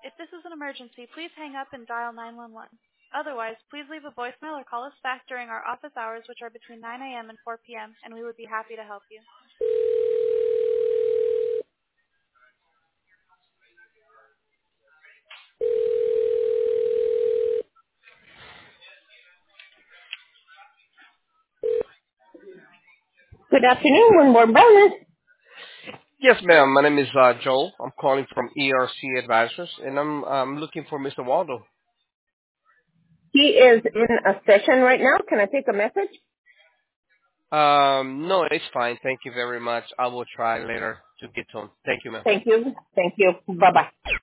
If this is an emergency, please hang up and dial 911. Otherwise, please leave a voicemail or call us back during our office hours, which are between 9 a.m. and 4 p.m., and we would be happy to help you. Good afternoon, Winmore Brothers. Yes, ma'am. My name is Joel. I'm calling from ERC Advisors, and I'm looking for Mr. Waldo. He is in a session right now. Can I take a message? No, it's fine. Thank you very much. I will try later to get to him. Thank you, ma'am. Thank you. Thank you. Bye-bye.